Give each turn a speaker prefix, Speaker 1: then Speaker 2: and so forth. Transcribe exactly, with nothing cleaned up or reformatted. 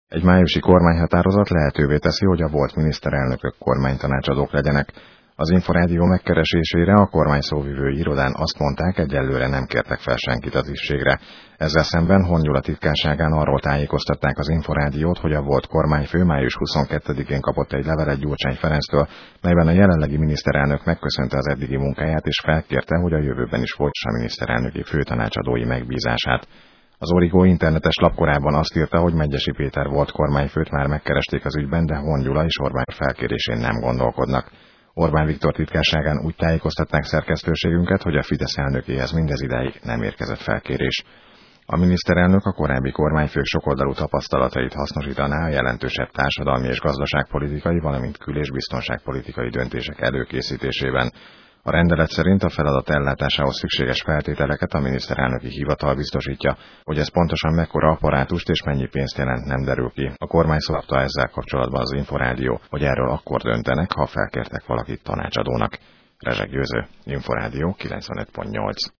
Speaker 1: Egy májusi kormányhatározat lehetővé teszi, hogy a volt miniszterelnökök kormánytanácsadók legyenek. Az Inforádió megkeresésére a kormány szóvivői irodán azt mondták, egyelőre nem kértek fel senkit a tisztségre. Ezzel szemben Hongyula titkárságán arról tájékoztatták az Inforádiót, hogy a volt kormányfő május huszonkettedikén kapott egy levelet Gyurcsány Ferenctől, melyben a jelenlegi miniszterelnök megköszönte az eddigi munkáját és felkérte, hogy a jövőben is folytassa a miniszterelnöki főtanácsadói megbízását. Az Origó internetes lap korábban azt írta, hogy Medgyessy Péter volt kormányfőt már megkeresték az ügyben, de Hongyula és Orbán felkérésén nem gondolkodnak. Orbán Viktor titkárságán úgy tájékoztatták szerkesztőségünket, hogy a Fidesz elnökéhez mindezidáig nem érkezett felkérés. A miniszterelnök a korábbi kormányfők sokoldalú tapasztalatait hasznosítaná a jelentősebb társadalmi és gazdaságpolitikai, valamint kül- és biztonságpolitikai döntések előkészítésében. A rendelet szerint a feladat ellátásához szükséges feltételeket a miniszterelnöki hivatal biztosítja, hogy ez pontosan mekkora apparátust és mennyi pénzt jelent, nem derül ki. A kormány szólta ezzel kapcsolatban az Inforádió, hogy erről akkor döntenek, ha felkértek valakit tanácsadónak. Rezsek Győző, Inforádió kilencvenöt pont nyolc.